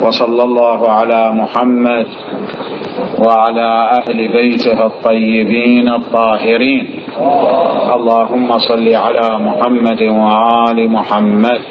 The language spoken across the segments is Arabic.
وصلى الله على محمد وعلى أهل بيته الطيبين الطاهرين. اللهم صل على محمد وآل محمد.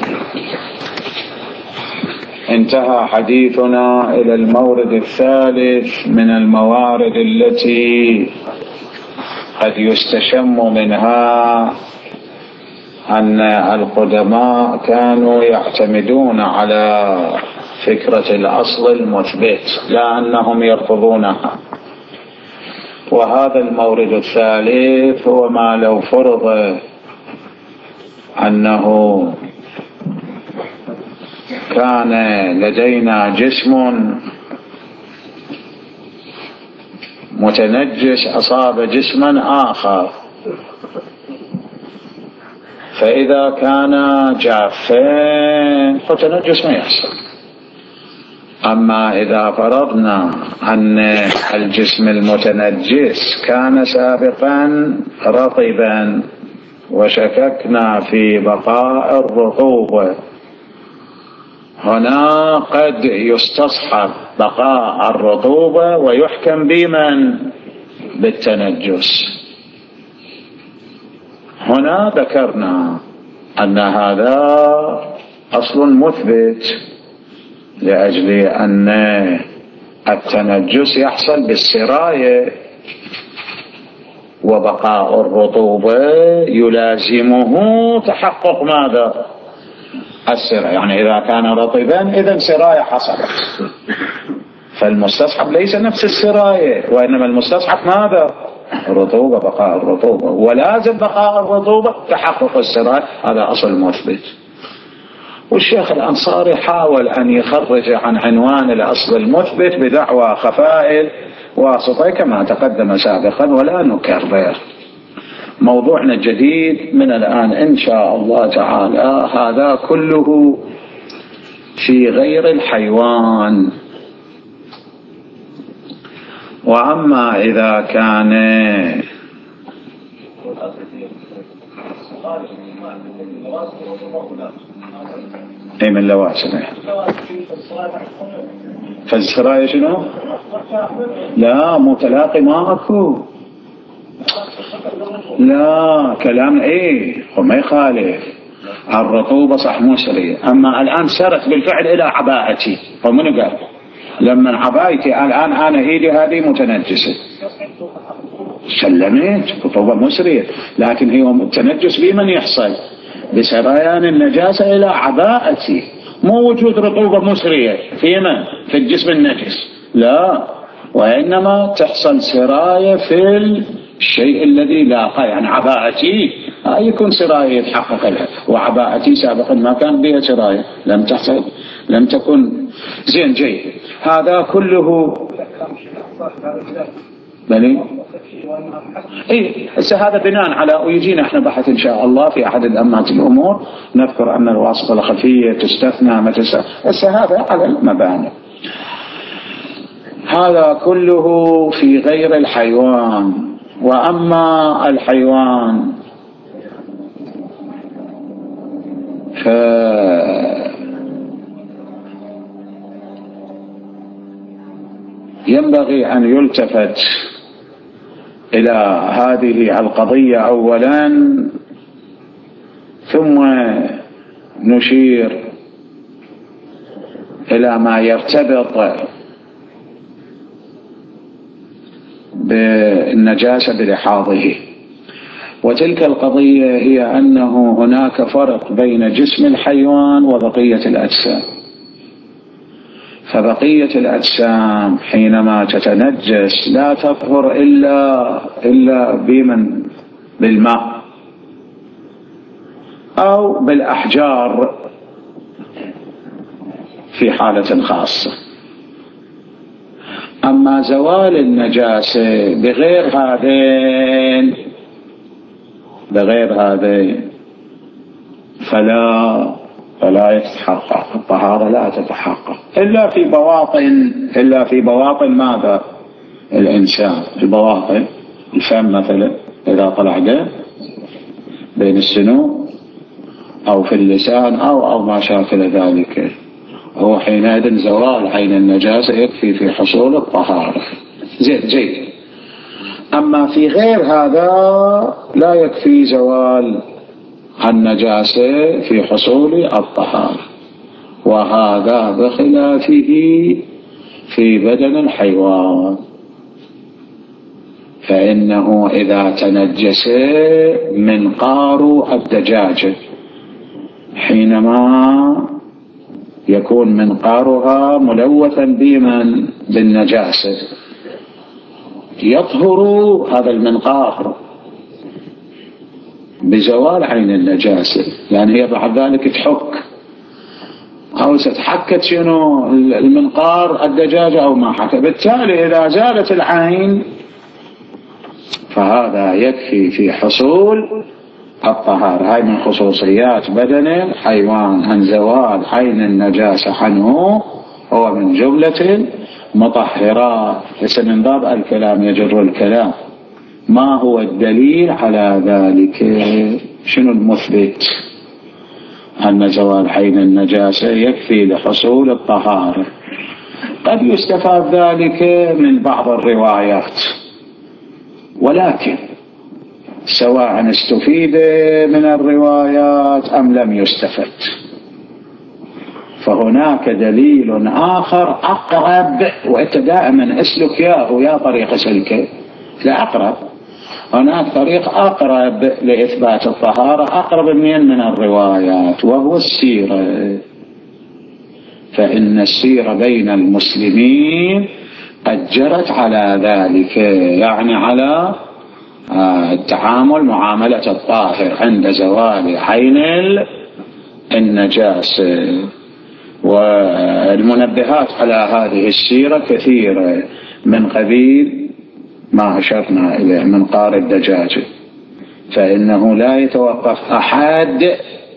انتهى حديثنا إلى المورد الثالث من الموارد التي قد يستشم منها أن القدماء كانوا يعتمدون على فكرة الأصل المثبت لا أنهم يرفضونها. وهذا المورد الثالث هو ما لو فرض أنه كان لدينا جسم متنجس أصاب جسما آخر، فإذا كان جافين فتنجس ما يحصل. أما إذا فرضنا أن الجسم المتنجس كان سابقا رطبا وشككنا في بقاء الرطوبة، هنا قد يستصحب بقاء الرطوبة ويحكم بمن؟ بالتنجس. هنا ذكرنا أن هذا أصل مثبت لأجل أن التنجس يحصل بالسراية، وبقاء الرطوبة يلازمه تحقق ماذا؟ السراية. يعني إذا كان رطبا إذن سراية حصلت، فالمستصحب ليس نفس السراية، وإنما المستصحب ماذا؟ الرطوبة، بقاء الرطوبة، ولازم بقاء الرطوبة تحقق السراية. هذا أصل مثبت. والشيخ الأنصاري حاول أن يخرج عن عنوان الأصل المثبت بدعوى خفاء واسطة كما تقدم سابقا، ولا نكرر. موضوعنا الجديد من الآن إن شاء الله تعالى هذا كله في غير الحيوان. وأما إذا كان أي من لوازمه فالسرايا شنو؟ لا متلاقي ما أكو، لا كلام إيه وما يخالف. الرطوبة صح مسرية، أما الآن سرت بالفعل إلى عباءتي، فمن قال لما عبايتي الآن أنا إيدي هذه متنجسة سلمت رطوبة مسرية، لكن هي التنجس بمن يحصل؟ بسريان النجاسة إلى عباءتي، مو وجود رطوبة مسرية في من؟ في الجسم النجس، لا، وإنما تحصل سراية في الشيء الذي لاقى. يعني عباءتي يكون سراية يتحقق لها، وعباءتي سابقا ما كان بها سراية، لم تحصل، لم تكن. زين جيد. هذا كله بلي اي هذا بناء على، ويجينا احنا بحث ان شاء الله في احد الامات الامور نذكر ان الواسطة الخفية تستثنى متى هذا على المباني. هذا كله في غير الحيوان. وأما الحيوان ينبغي أن يلتفت إلى هذه القضية أولا، ثم نشير إلى ما يرتبط بالنجاسة بلحاظه. وتلك القضية هي أنه هناك فرق بين جسم الحيوان وبقية الأجسام. فبقية الأجسام حينما تتنجس لا تطهر إلا بالماء أو بالأحجار في حالة خاصة. أما زوال النجاسة بغير هذين فلا يتحقق الطهارة، لا تتحقق إلا في بواطن ماذا؟ الإنسان، البواطن، الفم مثلا إذا طلع دم بين السنون أو في اللسان أو ما شاكل ذلك. هو حينئذ زوال عين النجاسة يكفي في حصول الطهارة. جيد. أما في غير هذا لا يكفي زوال النجاسة في حصول الطهارة، وهذا بخلافه في بدن الحيوان، فإنه إذا تنجس منقار الدجاجة حينما يكون منقارها ملوثا بالنجاسة يطهر هذا المنقار بزوال عين النجاسة، يعني هي بعد ذلك تحك أو ستحكت شنو المنقار الدجاجة أو ما حكى، بالتالي إذا زالت العين فهذا يكفي في حصول الطهارة. هاي من خصوصيات بدن الحيوان أن زوال عين النجاسة عنه هو من جملة مطهرات. ليس من باب الكلام يجر الكلام. ما هو الدليل على ذلك؟ شنو المثبت أن زوال عين النجاسة يكفي لحصول الطهارة؟ قد يستفاد ذلك من بعض الروايات، ولكن سواء استفيد من الروايات أم لم يستفد فهناك دليل آخر أقرب، وأنت دائما أسلك يا طريق سلك لا أقرب. هناك طريق أقرب لإثبات الطهارة أقرب من الروايات، وهو السيرة. فإن السيرة بين المسلمين أجرت على ذلك، يعني على التعامل معاملة الطاهر عند زوال عين النجاسة. والمنبهات على هذه السيرة كثيرة من قبيل ما أشرنا إليه منقار الدجاجة، فإنه لا يتوقف أحد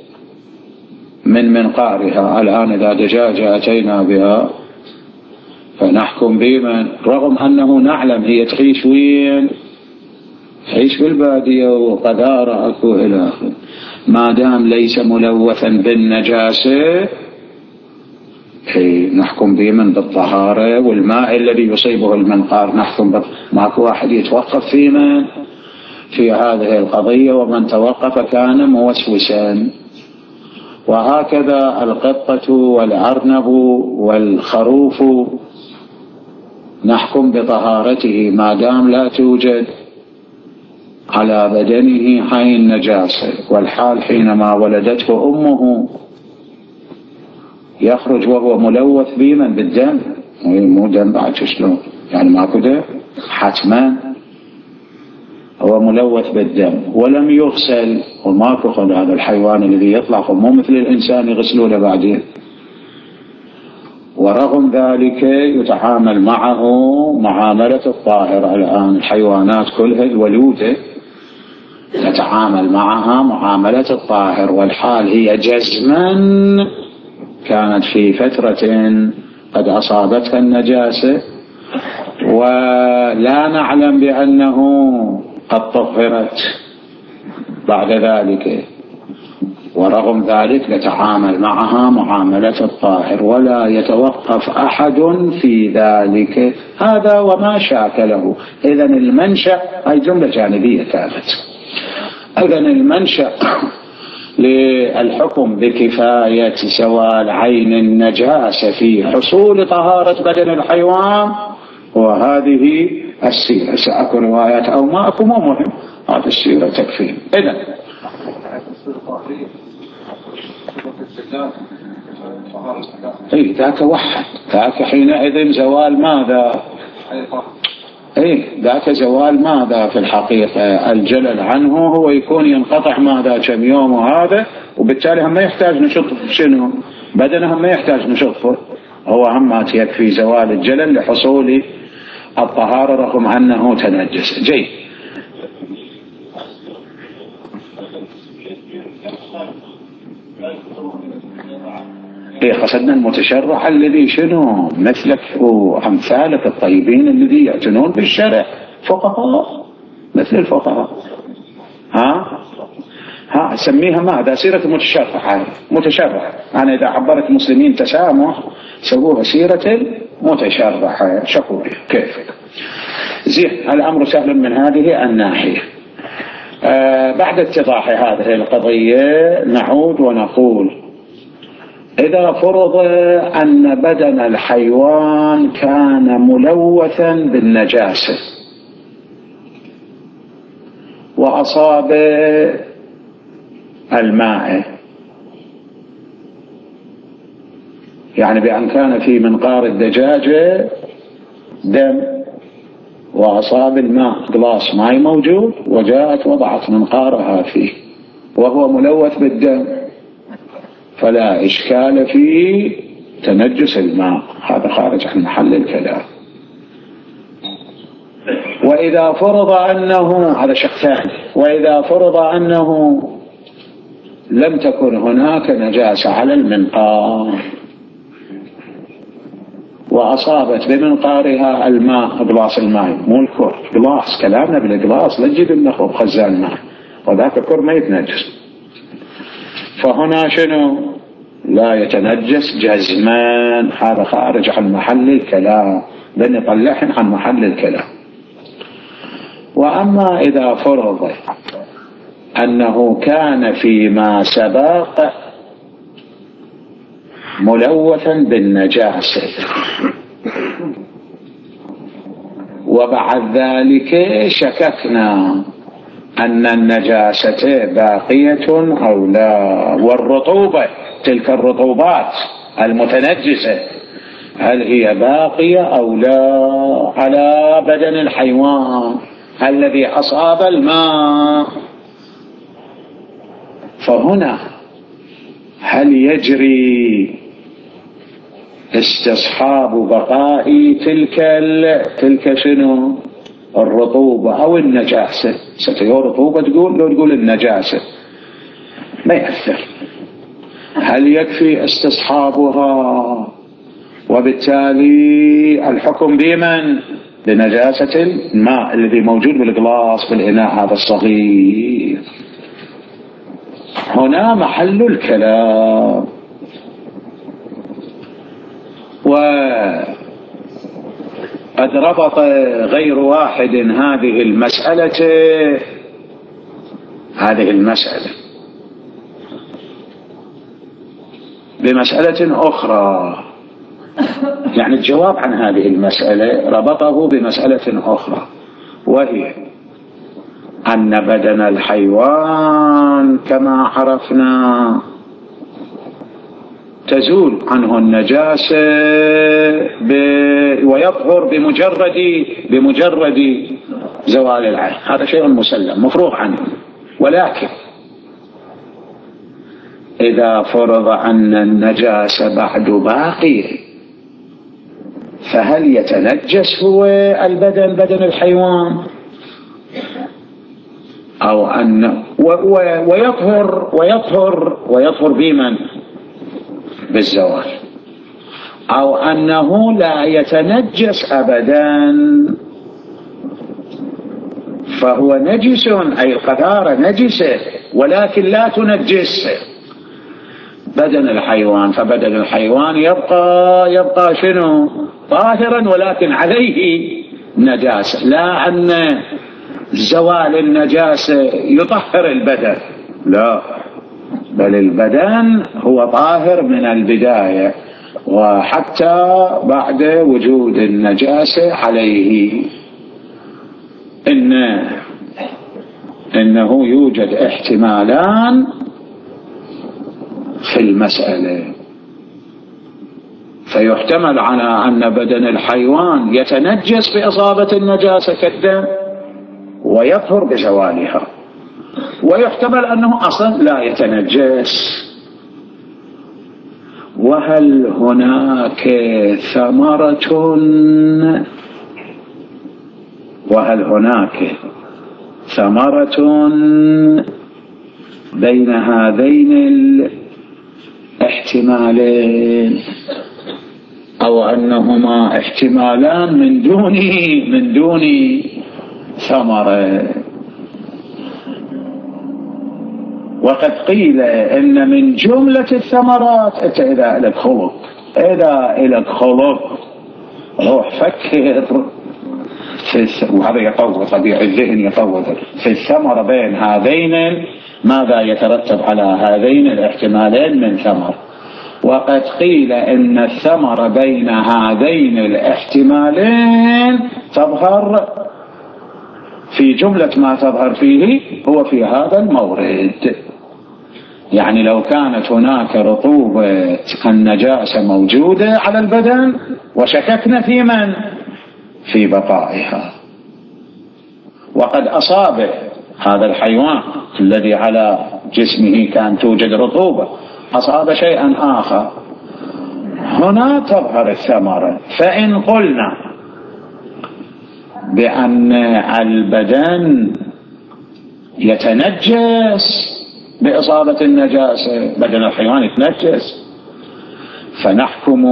من منقارها. الآن إذا دجاجة أتينا بها فنحكم بمن، رغم أنه نعلم هي تعيش وين، تعيش في البادية وقذارة أكو إلى آخره، ما دام ليس ملوثا بالنجاسة نحكم بمن بالطهارة. والماء الذي يصيبه المنقار نحكم ماكو واحد يتوقف في هذه القضية، ومن توقف كان موسوسا. وهكذا القطة والأرنب والخروف نحكم بطهارته ما دام لا توجد على بدنه عين نجاسة. والحال حينما ولدته أمه يخرج وهو ملوث بالدم، مو دم بعد شلون يعني ماكو دم، حتما هو ملوث بالدم ولم يغسل، وماكو خل هذا الحيوان الذي يطلع مو مثل الإنسان يغسلونه بعدين. ورغم ذلك يتعامل معه معاملة الطاهر. الآن الحيوانات كلها الولودة نتعامل معها معاملة الطاهر، والحال هي جزما كانت في فترة قد أصابتها النجاسة ولا نعلم بأنه قد طهرت بعد ذلك، ورغم ذلك نتعامل معها معاملة الطاهر ولا يتوقف أحد في ذلك. هذا وما شاكله. إذن المنشأ هاي جملة جانبية كانت. إذن المنشأ للحكم بكفاية زوال عين النجاسة في حصول طهارة بدن الحيوان وهذه السيرة. سأكو روايات أو ما أكو مو مهم، هذه السيرة تكفي. إذن ذاك وحد، ذاك حينئذ زوال ماذا؟ ذاك زوال ماذا في الحقيقة؟ الجلل عنه هو يكون ينقطع ماذا كم يوم، وهذا وبالتالي هم ما يحتاج نشط شنو بدنه، هم ما يحتاج نشطه، هو هم يكفي زوال الجلل لحصول الطهارة رغم أنه تنجس. جيد. قصدنا المتشرع الذي شنو مثلك وأمثالك الطيبين الذي يعتنون بالشرع، فقهاء مثل الفقهاء. سميها ماذا؟ سيرة متشرعة. متشرعة، أنا إذا عبرت المسلمين تسامح سووها سيرة متشرعة شكورية. كيف؟ زين، الأمر سهل من هذه الناحية. بعد اتضاح هذه القضية نعود ونقول: إذا فرض أن بدن الحيوان كان ملوثا بالنجاسة وأصاب الماء، يعني بأن كان في منقار الدجاجة دم وأصاب الماء، قلاص ماء موجود وجاءت وضعت منقارها فيه وهو ملوث بالدم، فلا إشكال في تنجس الماء، هذا خارج عن محل الكلام. وإذا فرض أنه، هذا شق ثاني، وإذا فرض أنه لم تكن هناك نجاسة على المنقار وأصابت بمنقارها الماء، قلاص الماء، مو الكر، قلاص، كلامنا بالقلاص، لا تجيب النخب خزان ماء، وذاك الكر ما يتنجس، فهنا شنو؟ لا يتنجس جزما، هذا خارج عن محل الكلام، بنطلعهم عن محل الكلام. وأما إذا فرض أنه كان فيما سبق ملوثا بالنجاسة وبعد ذلك شككنا أن النجاسة باقية أو لا، والرطوبة، تلك الرطوبات المتنجسة هل هي باقية أو لا على بدن الحيوان الذي أصاب الماء، فهنا هل يجري استصحاب بقاء تلك شنو؟ الرطوبة أو النجاسة؟ ستيو رطوبة تقول، لو تقول النجاسة ما يأثر. هل يكفي استصحابها وبالتالي الحكم بمن؟ بنجاسة الماء الذي موجود بالقلاص بالإناء هذا الصغير؟ هنا محل الكلام. وقد ربط غير واحد هذه المسألة بمسألة أخرى، يعني الجواب عن هذه المسألة ربطه بمسألة أخرى، وهي أن بدن الحيوان كما عرفنا تزول عنه النجاسة ويطهر بمجرد زوال العين، هذا شيء مسلم مفروغ عنه. ولكن إذا فرض أن النجاسة بعد باقية، فهل يتنجس هو بدن الحيوان أو أن ويطهر بمن؟ بالزوال، أو أنه لا يتنجس أبدا فهو نجس، أي القذارة نجسة ولكن لا تنجس بدن الحيوان، فبدن الحيوان يبقى شنو؟ طاهرا ولكن عليه نجاسة، لا أن زوال النجاسة يطهر البدن، لا، بل البدن هو طاهر من البداية وحتى بعد وجود النجاسة عليه. إنه يوجد احتمالان في المسألة، فيحتمل على أن بدن الحيوان يتنجس بإصابة النجاسة كالدم ويطهر بزوالها، ويحتمل أنه أصلا لا يتنجس. وهل هناك ثمرة بين هذين الاحتمالين، أو أنهما احتمالان من دون ثمرة؟ وقد قيل إن من جملة الثمرات أنت إذا إلك خلق روح فكر وهذا يطور طبيعي الذهن يطور في الثمرة بين هذين، ماذا يترتب على هذين الاحتمالين من ثمر. وقد قيل إن الثمرة بين هذين الاحتمالين تظهر في جملة ما تظهر فيه هو في هذا المورد. يعني لو كانت هناك رطوبة النجاسة موجودة على البدن وشككنا في بقائها، وقد أصاب هذا الحيوان الذي على جسمه كان توجد رطوبة أصاب شيئا آخر، هنا تظهر الثمرة. فإن قلنا بأن البدن يتنجس بإصابة النجاسة، بدن الحيوان يتنجس، فنحكم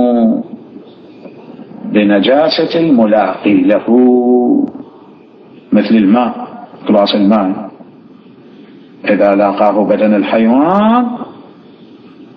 بنجاسة الملاقي له مثل الماء، كلاس الماء إذا لاقاه بدن الحيوان